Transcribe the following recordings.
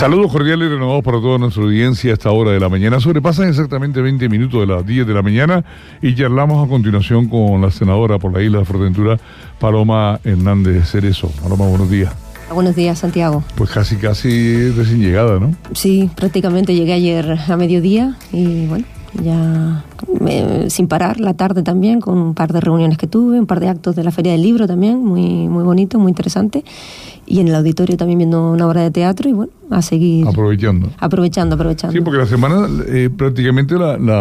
Saludos cordiales y renovados para toda nuestra audiencia a esta hora de la mañana. Sobrepasan exactamente 20 minutos de las 10 de la mañana y charlamos a continuación con la senadora por la isla de Fuerteventura, Paloma Hernández Cerezo. Paloma, buenos días. Buenos días, Santiago. Pues casi recién llegada, ¿no? Sí, prácticamente llegué ayer a mediodía y bueno, ya sin parar, la tarde también, con un par de reuniones que tuve, un par de actos de la Feria del Libro también, muy bonito, muy interesante. Y en el auditorio también viendo una obra de teatro y bueno, a seguir... Aprovechando. Sí, porque la semana prácticamente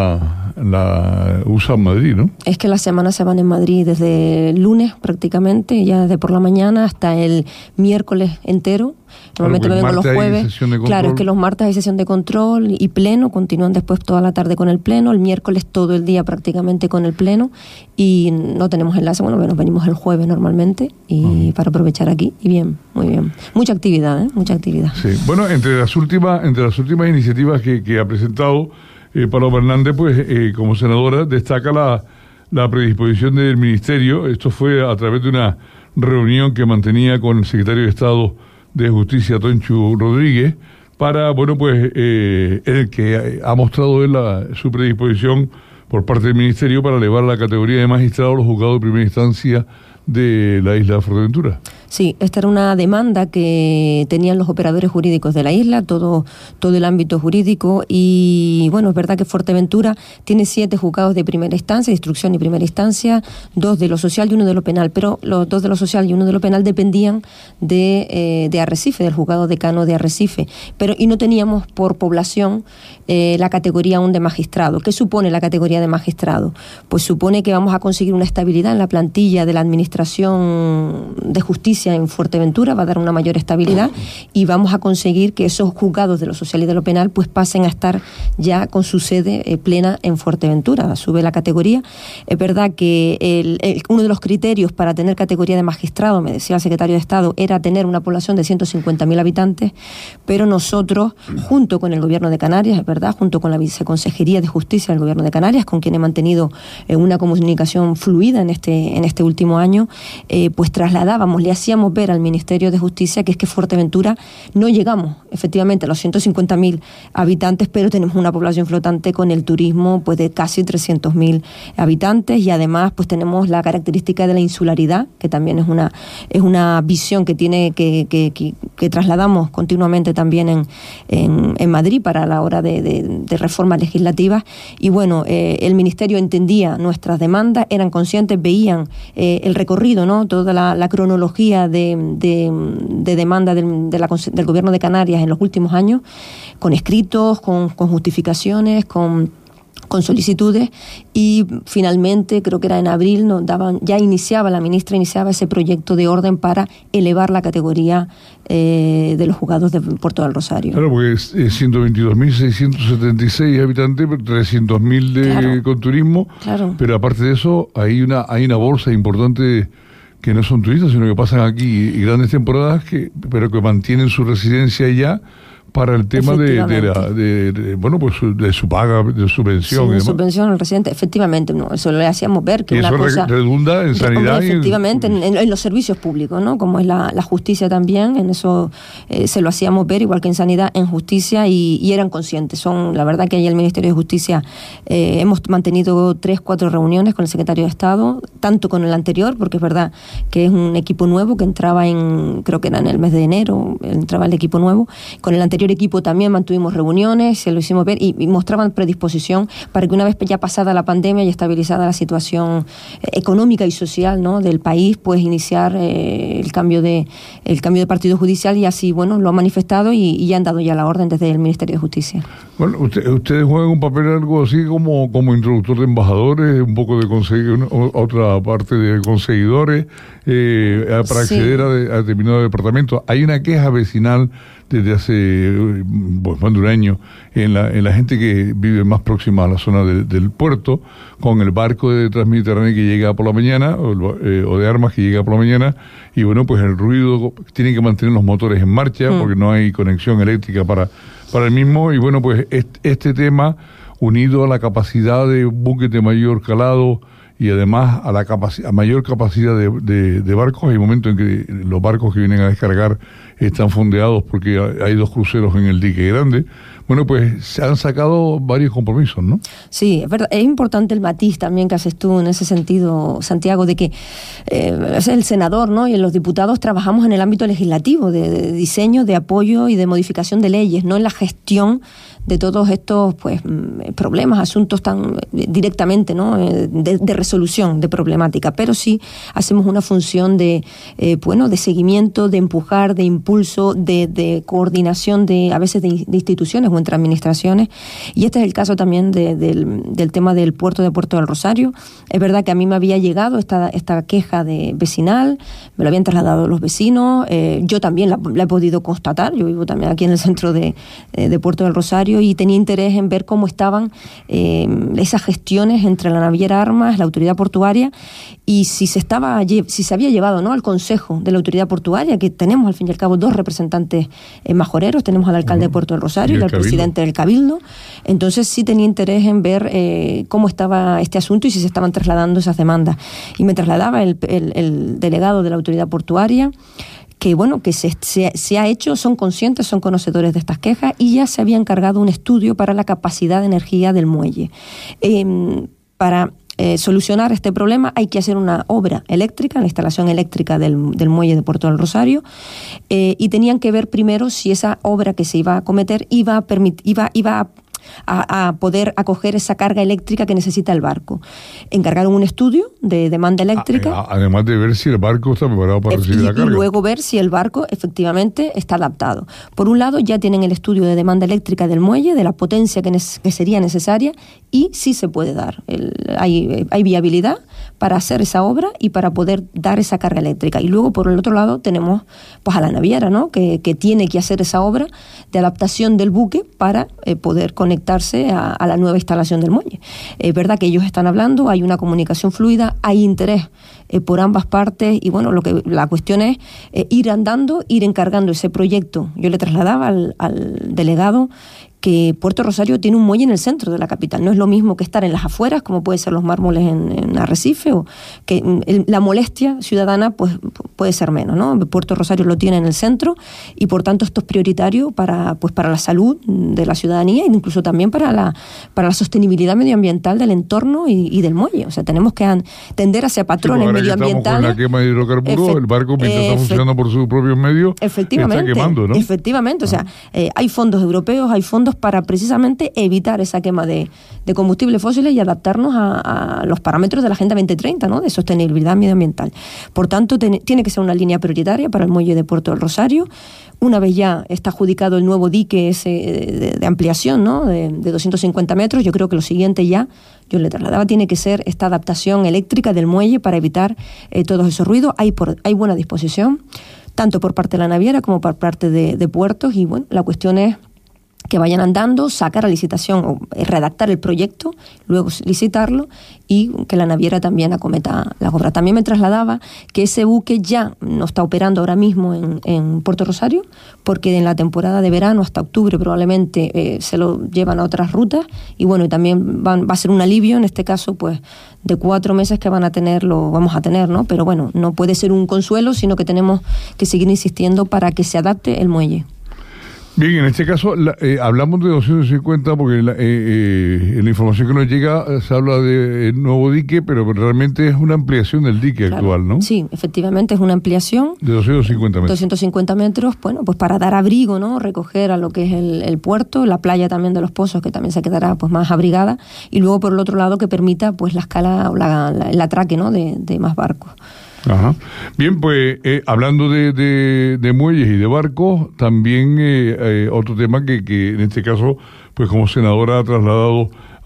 la usa en Madrid, ¿no? Es que las semanas se van en Madrid desde el lunes prácticamente, ya desde por la mañana hasta el miércoles entero. Normalmente me vengo los jueves. Claro, es que los martes hay sesión de control y pleno, continúan después toda la tarde con el pleno, el miércoles todo el día prácticamente con el pleno y no tenemos enlace, bueno, nos venimos el jueves normalmente y para aprovechar aquí y bien, muy bien. Mucha actividad, mucha actividad. Sí, bueno, entre las últimas iniciativas que ha presentado Paloma Hernández, pues como senadora destaca la predisposición del Ministerio. Esto fue a través de una reunión que mantenía con el secretario de Estado de Justicia, Tonchu Rodríguez, para, bueno, pues el que ha mostrado él su predisposición por parte del Ministerio para elevar la categoría de magistrado a los juzgados de primera instancia de la isla de Fuerteventura. Sí, esta era una demanda que tenían los operadores jurídicos de la isla, todo el ámbito jurídico, y bueno, es verdad que Fuerteventura tiene 7 juzgados de primera instancia, instrucción y primera instancia, 2 de lo social y 1 de lo penal, pero los 2 de lo social y 1 de lo penal dependían de Arrecife, del juzgado decano de Arrecife, y no teníamos por población la categoría aún de magistrado. ¿Qué supone la categoría de magistrado? Pues supone que vamos a conseguir una estabilidad en la plantilla de la administración de justicia en Fuerteventura, va a dar una mayor estabilidad y vamos a conseguir que esos juzgados de lo social y de lo penal pues pasen a estar ya con su sede plena en Fuerteventura, sube la categoría. Es verdad que uno de los criterios para tener categoría de magistrado, me decía el secretario de Estado, era tener una población de 150.000 habitantes, pero nosotros, junto con el Gobierno de Canarias, es verdad, junto con la Viceconsejería de Justicia del Gobierno de Canarias, con quien he mantenido una comunicación fluida en este último año, pues trasladábamos, le hacíamos ver al Ministerio de Justicia que es que Fuerteventura no llegamos efectivamente a los 150.000 habitantes, pero tenemos una población flotante con el turismo pues de casi 300.000 habitantes y además pues tenemos la característica de la insularidad, que también es una visión que tiene que trasladamos continuamente también en Madrid para la hora de reformas legislativas y bueno, el Ministerio entendía nuestras demandas, eran conscientes, veían el recorrido, ¿no? Toda la cronología de demanda del Gobierno de Canarias en los últimos años, con escritos, con justificaciones, con solicitudes y finalmente, creo que era en abril, la ministra iniciaba ese proyecto de orden para elevar la categoría de los juzgados de Puerto del Rosario. Claro, porque es 122.676 habitantes, 300.000 con turismo, claro. Pero aparte de eso hay una bolsa importante que no son turistas, sino que pasan aquí y grandes temporadas, pero que mantienen su residencia allá para el tema de su paga, de su pensión. Sí, su pensión al residente, efectivamente, no, eso le hacíamos ver que y una eso cosa redunda en sanidad. Efectivamente, en los servicios públicos, ¿no? Como es la justicia también, en eso se lo hacíamos ver, igual que en sanidad, en justicia, y eran conscientes. La verdad que ahí el Ministerio de Justicia hemos mantenido 3-4 reuniones con el secretario de Estado, tanto con el anterior, porque es verdad que es un equipo nuevo que entraba creo que era en el mes de enero, entraba el equipo nuevo, con el anterior equipo también mantuvimos reuniones, se lo hicimos ver y mostraban predisposición para que una vez ya pasada la pandemia y estabilizada la situación económica y social, ¿no? del país, pues iniciar el cambio de partido judicial y así, bueno, lo han manifestado y ya han dado ya la orden desde el Ministerio de Justicia. Bueno, ustedes juegan un papel algo así como introductor de embajadores, un poco de conseguir otra parte de conseguidores para acceder a determinados departamentos. Hay una queja vecinal desde hace más de un año en la gente que vive más próxima a la zona del puerto, con el barco de Transmediterráneo que llega por la mañana o de armas que llega por la mañana y bueno, pues el ruido, tienen que mantener los motores en marcha porque no hay conexión eléctrica para el mismo y bueno, pues este tema unido a la capacidad de buques de mayor calado y además a mayor capacidad de barcos. Hay momentos en que los barcos que vienen a descargar están fondeados porque hay 2 cruceros en el dique grande. Bueno, pues se han sacado varios compromisos, ¿no? Sí, es verdad. Es importante el matiz también que haces tú en ese sentido, Santiago, de que es el senador, ¿no? Y los diputados trabajamos en el ámbito legislativo, de diseño, de apoyo y de modificación de leyes, no en la gestión de todos estos problemas, asuntos tan directamente, ¿no? de resolución de problemática, pero sí hacemos una función de seguimiento, de empujar, de impulso, de coordinación a veces de instituciones o entre administraciones, y este es el caso también del tema del puerto de Puerto del Rosario. Es verdad que a mí me había llegado esta queja vecinal, me lo habían trasladado los vecinos, yo también la he podido constatar, yo vivo también aquí en el centro de Puerto del Rosario, y tenía interés en ver cómo estaban esas gestiones entre la naviera Armas, la autoridad portuaria, y si se había llevado, ¿no?, al Consejo de la Autoridad Portuaria, que tenemos al fin y al cabo 2 representantes majoreros, tenemos al alcalde de Puerto del Rosario y al presidente del Cabildo. Entonces sí tenía interés en ver cómo estaba este asunto y si se estaban trasladando esas demandas. Y me trasladaba el delegado de la Autoridad Portuaria, que bueno, que se ha hecho, son conscientes, son conocedores de estas quejas, y ya se había encargado un estudio para la capacidad de energía del muelle. Para solucionar este problema hay que hacer una obra eléctrica, la instalación eléctrica del muelle de Puerto del Rosario, y tenían que ver primero si esa obra que se iba a acometer iba a poder acoger esa carga eléctrica que necesita el barco. Encargaron un estudio de demanda eléctrica. Además de ver si el barco está preparado para recibir la carga. Y luego ver si el barco efectivamente está adaptado. Por un lado, ya tienen el estudio de demanda eléctrica del muelle, de la potencia que sería necesaria, y sí se puede dar. Hay viabilidad para hacer esa obra y para poder dar esa carga eléctrica. Y luego, por el otro lado, tenemos pues a la naviera, ¿no?, que tiene que hacer esa obra de adaptación del buque para poder conectarse a la nueva instalación del muelle. Es verdad que ellos están hablando, hay una comunicación fluida, hay interés por ambas partes, y bueno, la cuestión es ir andando, ir encargando ese proyecto. Yo le trasladaba al delegado que Puerto Rosario tiene un muelle en el centro de la capital. No es lo mismo que estar en las afueras, como puede ser los mármoles en Arrecife, o que la molestia ciudadana pues puede ser menos, ¿no? Puerto Rosario lo tiene en el centro, y por tanto esto es prioritario para la salud de la ciudadanía, e incluso también para la sostenibilidad medioambiental del entorno y del muelle. O sea, tenemos que tender hacia patrones medioambientales. Con la quema de hidrocarburos, el barco, mientras está funcionando por sus propios medios, está quemando, ¿no? Efectivamente, o sea, hay fondos europeos, hay fondos para precisamente evitar esa quema de combustibles fósiles y adaptarnos a los parámetros de la Agenda 2030, ¿no?, de sostenibilidad medioambiental. Por tanto, tiene que ser una línea prioritaria para el muelle de Puerto del Rosario. Una vez ya está adjudicado el nuevo dique ese de ampliación, ¿no?, de 250 metros, yo creo que lo siguiente yo le trasladaba, tiene que ser esta adaptación eléctrica del muelle para evitar todos esos ruidos. Hay buena disposición, tanto por parte de la naviera como por parte de puertos, y bueno, la cuestión es que vayan andando, sacar a licitación o redactar el proyecto, luego licitarlo, y que la naviera también acometa la obra. También me trasladaba que ese buque ya no está operando ahora mismo en Puerto Rosario, porque en la temporada de verano hasta octubre probablemente se lo llevan a otras rutas, y bueno, y también va a ser un alivio en este caso pues de 4 meses que vamos a tener, ¿no? Pero bueno, no puede ser un consuelo, sino que tenemos que seguir insistiendo para que se adapte el muelle. Bien, en este caso hablamos de 250 porque en la información que nos llega se habla de nuevo dique, pero realmente es una ampliación del dique actual, ¿no? Sí, efectivamente es una ampliación. De 250 metros. 250 metros, bueno, pues para dar abrigo, ¿no? Recoger a lo que es el puerto, la playa también de Los Pozos, que también se quedará pues más abrigada, y luego por el otro lado que permita pues la escala o el atraque, ¿no?, de más barcos. Ajá. Bien, pues hablando de muelles y de barcos, también otro tema que en este caso, pues como senadora ha trasladado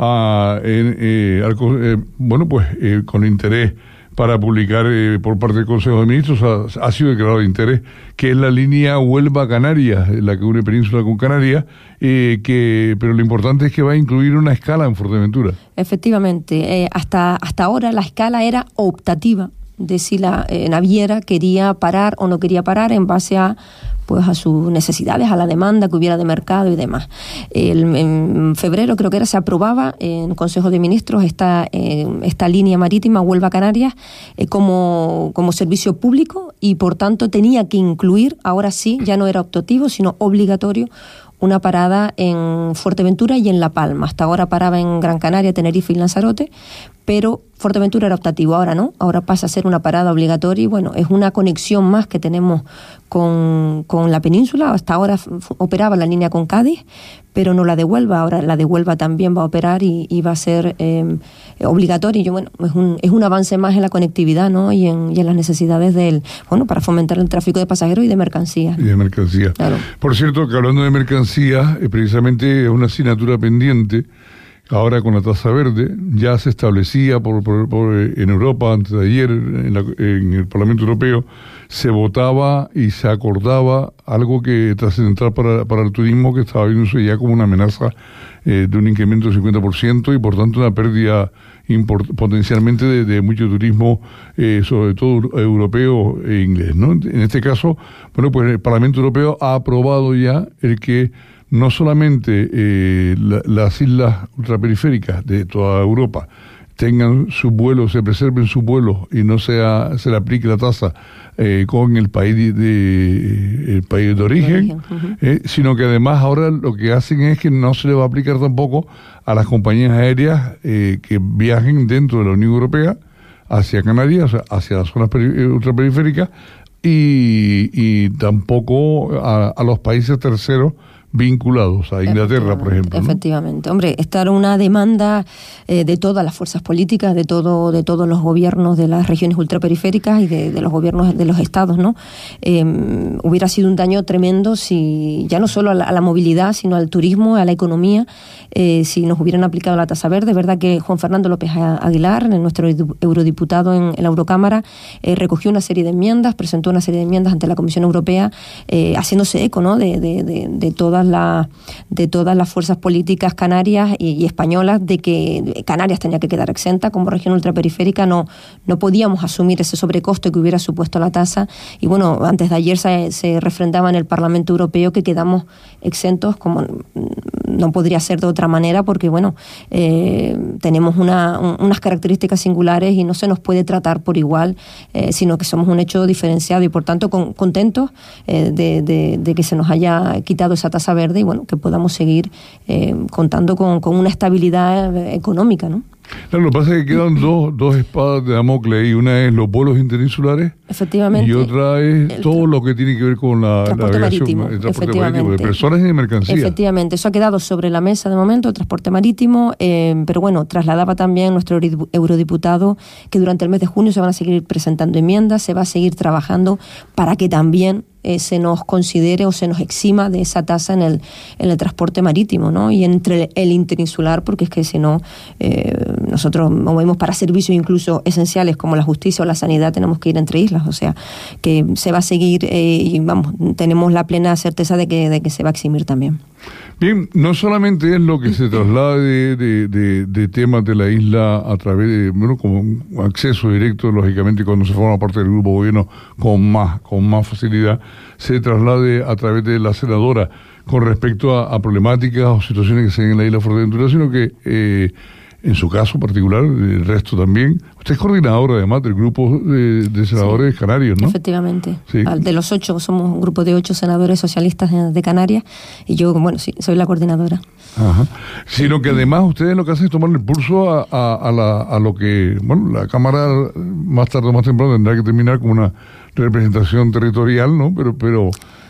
con interés para publicar por parte del Consejo de Ministros, ha sido declarado de interés, que es la línea Huelva-Canarias, la que une Península con Canarias, pero lo importante es que va a incluir una escala en Fuerteventura. Efectivamente, hasta ahora la escala era optativa. de si la naviera quería parar o no quería parar en base a sus necesidades, a la demanda que hubiera de mercado y demás. En febrero creo que se aprobaba en Consejo de Ministros esta línea marítima Huelva-Canarias como servicio público, y por tanto tenía que incluir, ahora sí, ya no era optativo, sino obligatorio, una parada en Fuerteventura y en La Palma. Hasta ahora paraba en Gran Canaria, Tenerife y Lanzarote, pero Fuerteventura era optativo, ahora no, ahora pasa a ser una parada obligatoria, y bueno, es una conexión más que tenemos con la península. Hasta ahora operaba la línea con Cádiz, pero no la de Huelva. Ahora la de Huelva también va a operar y va a ser obligatoria. Y bueno, es un avance más en la conectividad, ¿no? y en las necesidades para fomentar el tráfico de pasajeros y de mercancías. Y de mercancías. Claro. Por cierto, que hablando de mercancías, precisamente es una asignatura pendiente. Ahora con la tasa verde ya se establecía en Europa, antes de ayer, en el Parlamento Europeo, se votaba y se acordaba algo que trascendental para el turismo, que estaba viéndose ya como una amenaza de un incremento del 50% y por tanto una pérdida potencialmente de mucho turismo, sobre todo europeo e inglés, ¿no? En este caso, pues el Parlamento Europeo ha aprobado ya el que no solamente las islas ultraperiféricas de toda Europa tengan sus vuelos, se preserven sus vuelos y no se le aplique la tasa con el país de origen, sino que además ahora lo que hacen es que no se le va a aplicar tampoco a las compañías aéreas que viajen dentro de la Unión Europea hacia Canarias, o sea, hacia las zonas ultraperiféricas, y tampoco a los países terceros vinculados a Inglaterra, por ejemplo, ¿no? Efectivamente. Hombre, esta era una demanda de todas las fuerzas políticas, de todos los gobiernos de las regiones ultraperiféricas y de los gobiernos de los estados, ¿no? Hubiera sido un daño tremendo si, ya no solo a la movilidad, sino al turismo, a la economía, si nos hubieran aplicado la tasa verde. Es verdad que Juan Fernando López Aguilar, nuestro eurodiputado en la Eurocámara, recogió una serie de enmiendas, presentó una serie de enmiendas ante la Comisión Europea, haciéndose eco, ¿no?, de todas las fuerzas políticas canarias y españolas, de que Canarias tenía que quedar exenta como región ultraperiférica. No podíamos asumir ese sobrecoste que hubiera supuesto la tasa, y bueno, antes de ayer se refrendaba en el Parlamento Europeo que quedamos exentos, como no podría ser de otra manera, porque bueno, tenemos unas características singulares y no se nos puede tratar por igual, sino que somos un hecho diferenciado, y por tanto contentos de que se nos haya quitado esa tasa verde, y bueno, que podamos seguir contando con una estabilidad económica, ¿no? Claro, lo que pasa es que quedan dos espadas de Damocles, y una es los vuelos interinsular, efectivamente, y otra es todo lo que tiene que ver con la transporte marítimo, el transporte marítimo de personas y de mercancías. Efectivamente, eso ha quedado sobre la mesa de momento, el transporte marítimo, pero bueno, trasladaba también nuestro eurodiputado que durante el mes de junio se van a seguir presentando enmiendas, se va a seguir trabajando para que también se nos considere o se nos exima de esa tasa en el transporte marítimo, ¿no? Y entre el interinsular, porque es que si no, nosotros movemos para servicios incluso esenciales como la justicia o la sanidad, tenemos que ir entre islas, o sea, que se va a seguir y vamos, tenemos la plena certeza de que se va a eximir también. Bien, no solamente es lo que se traslade de temas de la isla a través de, bueno, como un acceso directo, lógicamente, cuando se forma parte del grupo gobierno con más facilidad, se traslade a través de la senadora con respecto a problemáticas o situaciones que se ven en la isla Fuerteventura, sino que en su caso particular, el resto también. Usted es coordinadora además del grupo de senadores canarios, ¿no? Efectivamente. Sí. De los 8, somos un grupo de 8 senadores socialistas de Canarias, y yo, bueno, sí, soy la coordinadora. Ajá. Sino que además ustedes lo que hacen es tomar el pulso a lo que, bueno, la Cámara más tarde o más temprano tendrá que terminar con una representación territorial, ¿no? Pero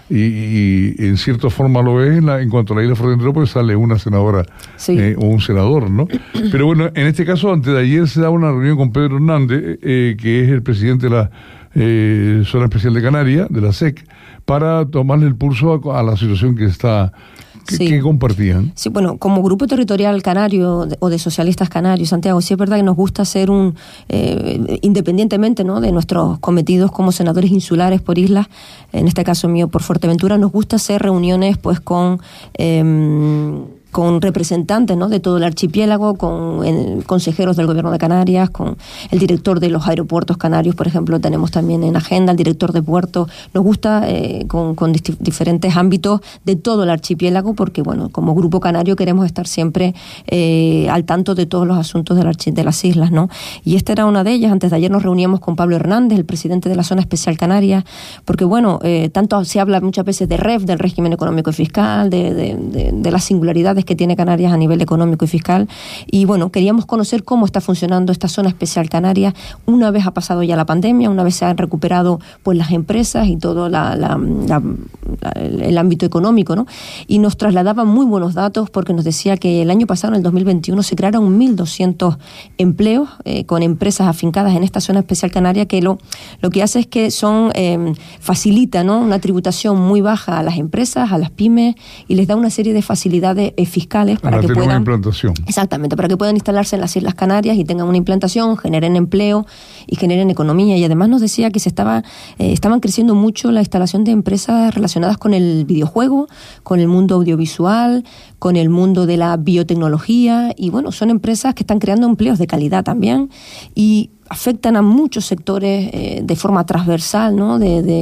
y en cierta forma lo es en cuanto a la isla Fuerteventura, pues sale una senadora, sí, o un senador, ¿no? Pero bueno, en este caso, antes de ayer se da una reunión con Pedro Hernández, que es el presidente de la Zona Especial de Canarias, de la SEC, para tomarle el pulso a la situación que está... ¿Qué compartían? Sí, bueno, como grupo territorial canario o de socialistas canarios, Santiago, sí es verdad que nos gusta ser independientemente, ¿no?, de nuestros cometidos como senadores insulares por islas, en este caso mío por Fuerteventura, nos gusta hacer reuniones pues con con representantes, ¿no?, de todo el archipiélago, con consejeros del Gobierno de Canarias, con el director de los aeropuertos canarios, por ejemplo, tenemos también en agenda el director de puertos. Nos gusta con diferentes ámbitos de todo el archipiélago, porque, bueno, como Grupo Canario queremos estar siempre al tanto de todos los asuntos de las islas, ¿no? Y esta era una de ellas. Antes de ayer nos reuníamos con Pablo Hernández, el presidente de la Zona Especial Canarias, porque, bueno, tanto se habla muchas veces de REF, del régimen económico y fiscal, de las singularidades que tiene Canarias a nivel económico y fiscal, y, bueno, queríamos conocer cómo está funcionando esta Zona Especial Canarias una vez ha pasado ya la pandemia, una vez se han recuperado pues las empresas y todo el ámbito económico, ¿no? Y nos trasladaba muy buenos datos, porque nos decía que el año pasado, en el 2021, se crearon 1.200 empleos con empresas afincadas en esta Zona Especial Canaria, que lo que hace es que facilita, ¿no?, una tributación muy baja a las empresas, a las pymes, y les da una serie de facilidades fiscales para que puedan... una implantación. Exactamente, para que puedan instalarse en las Islas Canarias y tengan una implantación, generen empleo y generen economía. Y además nos decía que estaban creciendo mucho la instalación de empresas relacionadas con el videojuego, con el mundo audiovisual, con el mundo de la biotecnología, y, bueno, son empresas que están creando empleos de calidad también, y afectan a muchos sectores de forma transversal, ¿no?,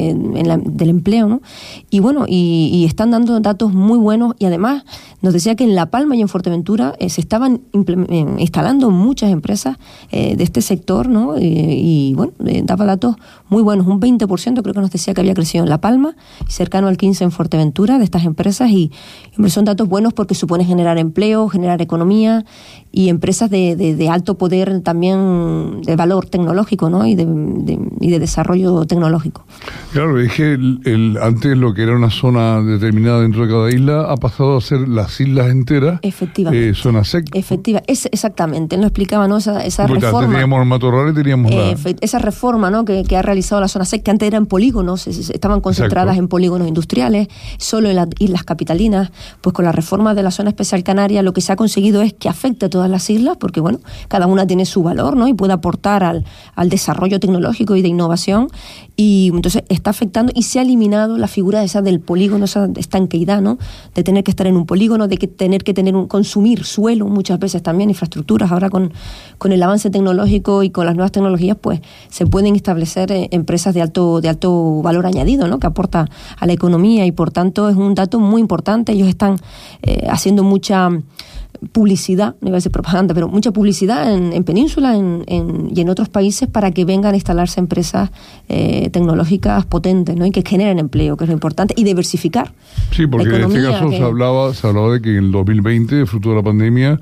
del empleo, ¿no? Y, bueno, y están dando datos muy buenos. Y además nos decía que en La Palma y en Fuerteventura se estaban instalando muchas empresas de este sector, ¿no? Y bueno, daba datos muy buenos. Un 20% creo que nos decía que había crecido en La Palma, cercano al 15% en Fuerteventura, de estas empresas. Y son datos buenos porque supone generar empleo, generar economía, y empresas de alto poder también, de valor tecnológico, ¿no?, y de desarrollo tecnológico. Claro, es que antes lo que era una zona determinada dentro de cada isla ha pasado a ser las islas enteras. Efectivamente. Zona SEC. Exactamente. Él nos explicaba, ¿no?, esa reforma. Antes teníamos el matorral y teníamos esa reforma, ¿no?, que ha realizado la zona SEC, que antes eran polígonos, estaban concentradas. Exacto. En polígonos industriales, solo en las islas capitalinas. Pues con la reforma de la Zona Especial Canaria lo que se ha conseguido es que afecte a todas las islas, porque, bueno, cada una tiene su valor, ¿no?, y puede aportar al desarrollo tecnológico y de innovación, y entonces está afectando, y se ha eliminado la figura esa del polígono, esa estanqueidad, ¿no?, de tener que estar en un polígono, de que tener que consumir suelo muchas veces también, infraestructuras. Ahora con el avance tecnológico y con las nuevas tecnologías, pues se pueden establecer empresas de alto valor añadido, ¿no?, que aporta a la economía, y por tanto es un dato muy importante. Ellos están haciendo mucha publicidad, no iba a decir propaganda, pero mucha publicidad en Península y en otros países, para que vengan a instalarse empresas tecnológicas potentes, ¿no?, y que generen empleo, que es lo importante, y diversificar. Sí, porque en este caso se hablaba de que en el 2020, fruto de la pandemia,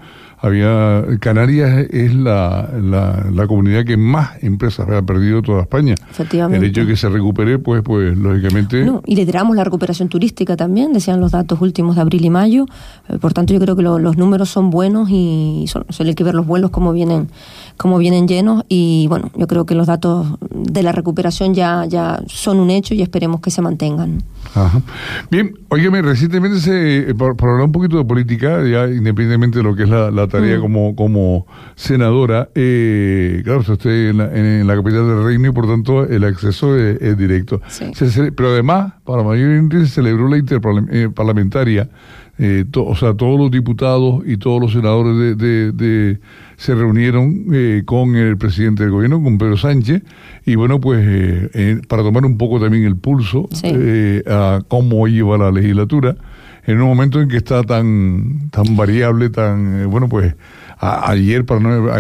Canarias es la comunidad que más empresas ha perdido toda España. Efectivamente. El hecho de que se recupere, pues lógicamente... No, y lideramos la recuperación turística también, decían los datos últimos de abril y mayo. Por tanto, yo creo que los números son buenos, y solo hay que ver los vuelos cómo vienen llenos, y, bueno, yo creo que los datos de la recuperación ya son un hecho, y esperemos que se mantengan. Ajá. Bien, óigame, recientemente por hablar un poquito de política, ya independientemente de lo que es la tarea como senadora, claro, usted en la capital del reino, y por tanto el acceso es directo. Sí. Pero además, para mayor interés, se celebró la interparlamentaria. Todos los diputados y todos los senadores se reunieron con el presidente del gobierno, con Pedro Sánchez, y, bueno, pues para tomar un poco también el pulso. Sí. A cómo lleva la legislatura en un momento en que está tan variable, pues ayer, para no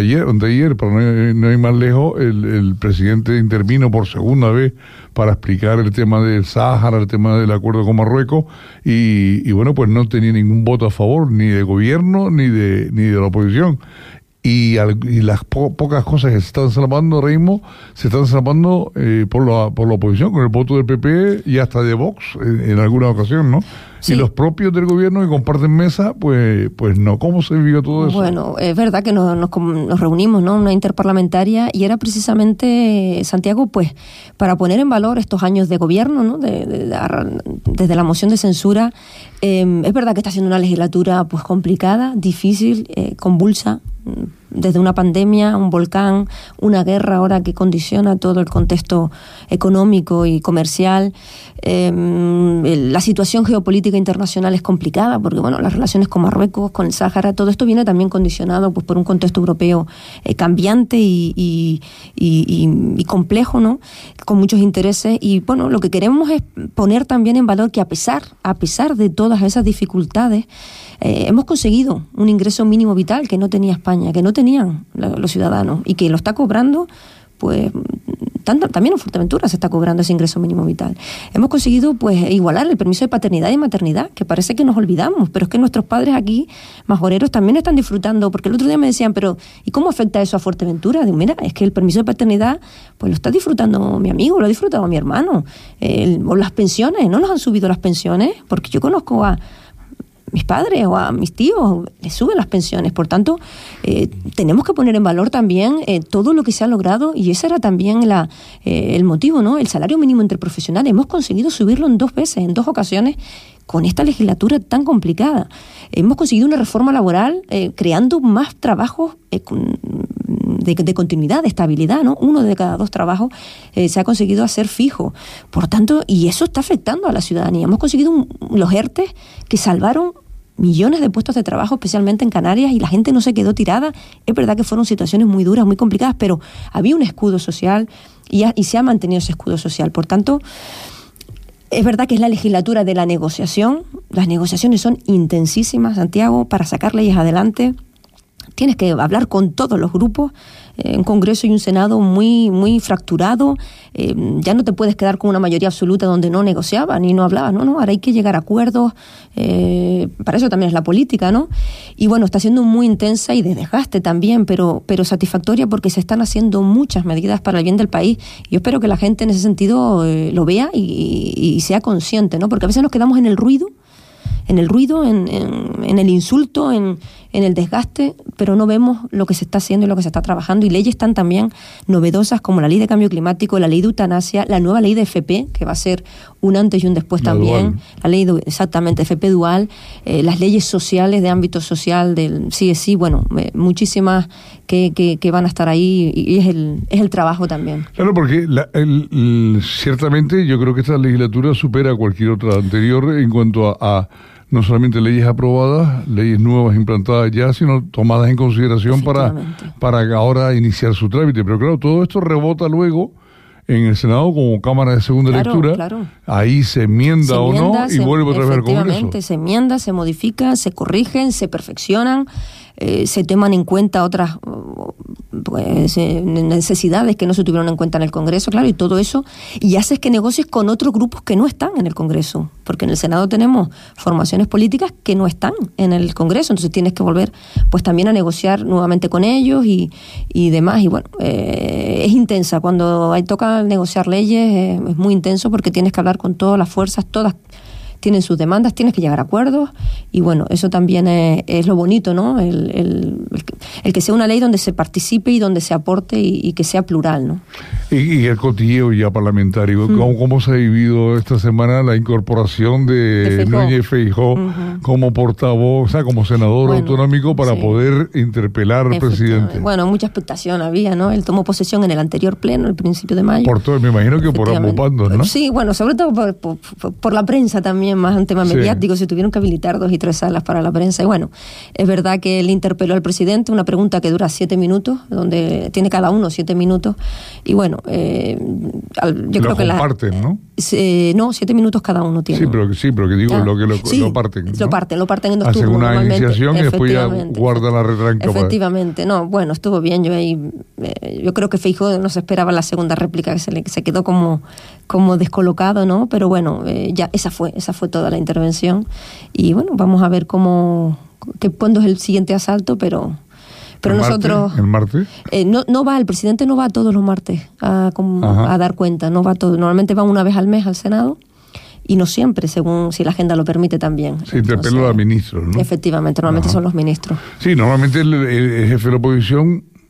ir más lejos, el presidente intervino por segunda vez para explicar el tema del Sáhara, el tema del acuerdo con Marruecos, y bueno, pues no tenía ningún voto a favor, ni de gobierno ni de la oposición. Y las pocas cosas que se están salvando ahora mismo se están salvando por la oposición, con el voto del PP y hasta de Vox en alguna ocasión, ¿no? Sí. Y los propios del gobierno que comparten mesa, pues no. ¿Cómo se vivió todo eso? Bueno, es verdad que nos reunimos, ¿no?, una interparlamentaria, y era precisamente, Santiago, pues para poner en valor estos años de gobierno, ¿no?, desde la moción de censura. Es verdad que está siendo una legislatura pues complicada, difícil, convulsa, desde una pandemia, un volcán, una guerra ahora que condiciona todo el contexto económico y comercial. La situación geopolítica internacional es complicada porque, bueno, las relaciones con Marruecos, con el Sáhara, todo esto viene también condicionado pues por un contexto europeo cambiante y complejo, ¿no? Con muchos intereses. Y, bueno, lo que queremos es poner también en valor que a pesar de todas esas dificultades, hemos conseguido un ingreso mínimo vital que no tenía España, que no tenían los ciudadanos, y que lo está cobrando, pues también en Fuerteventura se está cobrando ese ingreso mínimo vital. Hemos conseguido pues igualar el permiso de paternidad y maternidad, que parece que nos olvidamos, pero es que nuestros padres aquí, majoreros, también están disfrutando, porque el otro día me decían, pero ¿y cómo afecta eso a Fuerteventura? Digo, mira, es que el permiso de paternidad pues lo está disfrutando mi amigo, lo ha disfrutado mi hermano, o las pensiones, no nos han subido las pensiones, porque yo conozco a mis padres o a mis tíos, les suben las pensiones. Por tanto, tenemos que poner en valor también todo lo que se ha logrado, y ese era también el motivo, ¿no? El salario mínimo interprofesional. Hemos conseguido subirlo en 2 veces, en 2 ocasiones, con esta legislatura tan complicada. Hemos conseguido una reforma laboral creando más trabajos de continuidad, de estabilidad, ¿no? 1 de cada 2 trabajos se ha conseguido hacer fijo. Por tanto, y eso está afectando a la ciudadanía. Hemos conseguido los ERTE que salvaron millones de puestos de trabajo, especialmente en Canarias, y la gente no se quedó tirada. Es verdad que fueron situaciones muy duras, muy complicadas, pero había un escudo social y se ha mantenido ese escudo social. Por tanto, es verdad que es la legislatura de la negociación. Las negociaciones son intensísimas, Santiago, para sacar leyes adelante. Tienes que hablar con todos los grupos, un Congreso y un Senado muy, muy fracturado. Ya no te puedes quedar con una mayoría absoluta donde no negociaban y no hablaban. No, ahora hay que llegar a acuerdos. Para eso también es la política, ¿no? Y bueno, está siendo muy intensa y de desgaste también, pero satisfactoria, porque se están haciendo muchas medidas para el bien del país. Yo espero que la gente en ese sentido lo vea y sea consciente, ¿no? Porque a veces nos quedamos en el ruido, en el insulto, en el desgaste, pero no vemos lo que se está haciendo y lo que se está trabajando. Y leyes tan también novedosas como la ley de cambio climático, la ley de eutanasia, la nueva ley de FP, que va a ser un antes y un después también, dual. La ley de, exactamente, FP dual, las leyes sociales de ámbito social del CSI, bueno, muchísimas que van a estar ahí, y es el trabajo también. Claro, porque ciertamente yo creo que esta legislatura supera a cualquier otra anterior en cuanto a no solamente leyes aprobadas, leyes nuevas implantadas ya, sino tomadas en consideración para ahora iniciar su trámite. Pero claro, todo esto rebota luego en el Senado como Cámara de Segunda Lectura. Claro. Ahí se enmienda o no y vuelve otra vez al Congreso. Efectivamente, se enmienda, se modifica, se corrigen, se perfeccionan, se toman en cuenta otras necesidades que no se tuvieron en cuenta en el Congreso, claro, y todo eso, y haces que negocies con otros grupos que no están en el Congreso, porque en el Senado tenemos formaciones políticas que no están en el Congreso, entonces tienes que volver pues también a negociar nuevamente con ellos y demás, y bueno, es intensa, cuando toca negociar leyes es muy intenso, porque tienes que hablar con todas las fuerzas, todas tienen sus demandas, tienes que llegar a acuerdos, y bueno, eso también es lo bonito, ¿no? El que sea una ley donde se participe y donde se aporte y que sea plural, ¿no? Y el cotilleo ya parlamentario, ¿cómo se ha vivido esta semana la incorporación de Núñez Feijóo como portavoz, o sea, como senador autonómico para poder interpelar al presidente? Bueno, mucha expectación había, ¿no? Él tomó posesión en el anterior pleno, el principio de mayo. Por todo, me imagino que por ambos, ¿no? Sí, bueno, sobre todo por la prensa también, más un tema mediático, se tuvieron que habilitar 2 y 3 salas para la prensa, y bueno, es verdad que él interpeló al presidente, una pregunta que dura 7 minutos, donde tiene cada uno 7 minutos, y bueno, yo creo que comparten, ¿no? No, 7 minutos cada uno tiene. Sí, pero que digo, lo parten, ¿no? Lo parten en 2 Hacen turnos. Hacen una iniciación y después ya guardan la retranca. Efectivamente, no, bueno, estuvo bien, yo creo que Feijóo no se esperaba la segunda réplica, que se quedó como descolocado, ¿no? Pero bueno, ya esa fue toda la intervención, y bueno, vamos a ver cuándo es el siguiente asalto, pero nosotros... ¿El martes? No va, el presidente no va todos los martes a dar cuenta, no va todo. Normalmente va una vez al mes al Senado, y no siempre, según si la agenda lo permite también. Se interpela a ministros, ¿no? Efectivamente, normalmente son los ministros. Sí, normalmente el jefe de la oposición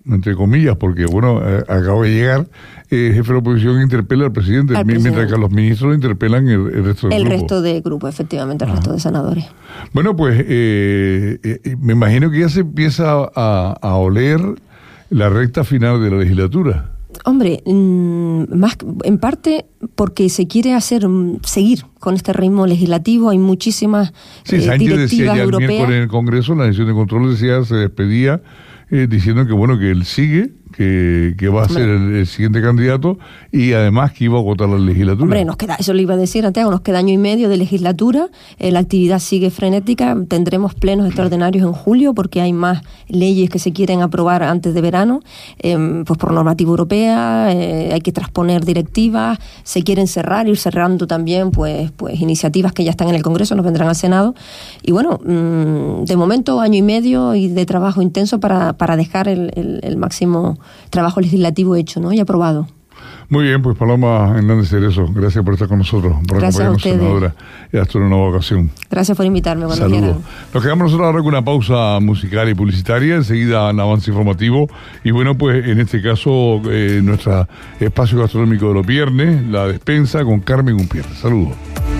entre comillas, porque bueno, acabo de llegar, jefe de la oposición interpela al presidente, mientras que a los ministros lo interpelan el resto del grupo. El resto de grupo, efectivamente, el resto de senadores. Bueno, pues me imagino que ya se empieza a oler la recta final de la legislatura. Hombre, más en parte porque se quiere seguir con este ritmo legislativo. Hay muchísimas directivas decía ya europeas. El miércoles en el Congreso, en la sesión de control, se despedía diciendo que bueno, que él sigue, que va a ser el siguiente candidato y además que iba a agotar la legislatura. Hombre, eso lo iba a decir, Santiago, nos queda año y medio de legislatura, la actividad sigue frenética, tendremos plenos extraordinarios en julio porque hay más leyes que se quieren aprobar antes de verano, pues por normativa europea, hay que transponer directivas, se quieren ir cerrando también pues iniciativas que ya están en el Congreso, nos vendrán al Senado, y bueno, de momento año y medio y de trabajo intenso para dejar el máximo trabajo legislativo hecho, ¿no? Y aprobado. Muy bien, pues Paloma Hernández Cerezo, gracias por estar con nosotros, por acompañarnos, senadora, y hasta una nueva ocasión. Gracias por invitarme. Saludos. Nos quedamos nosotros ahora con una pausa musical y publicitaria, enseguida un avance informativo, y bueno, pues en este caso, nuestro espacio gastronómico de los viernes, La Despensa con Carmen Gutiérrez. Saludos.